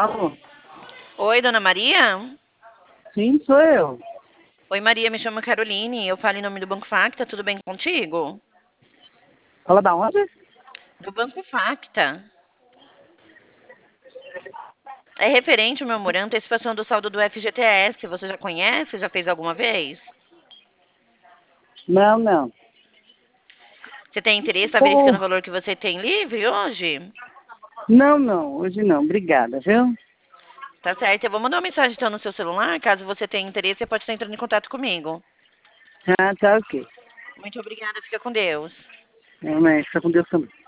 Alô? Oi, dona Maria? Sim, sou eu. Oi, Maria, me chamo Caroline. Eu falo em nome do Banco Facta. Tudo bem contigo? Fala da onde? Do Banco Facta. É referente, meu amor, à antecipação do saldo do FGTS. Você já conhece? Já fez alguma vez? Não, não. Você tem interesse? Está Oh, verificando o valor que você tem livre hoje? não, não, hoje não. Obrigada, viu? Tá certo. Eu vou mandar uma mensagem então no seu celular. Caso você tenha interesse, você pode estar entrando em contato comigo. Ah, tá ok. Muito obrigada. Fica com Deus. Mas fica com Deus também.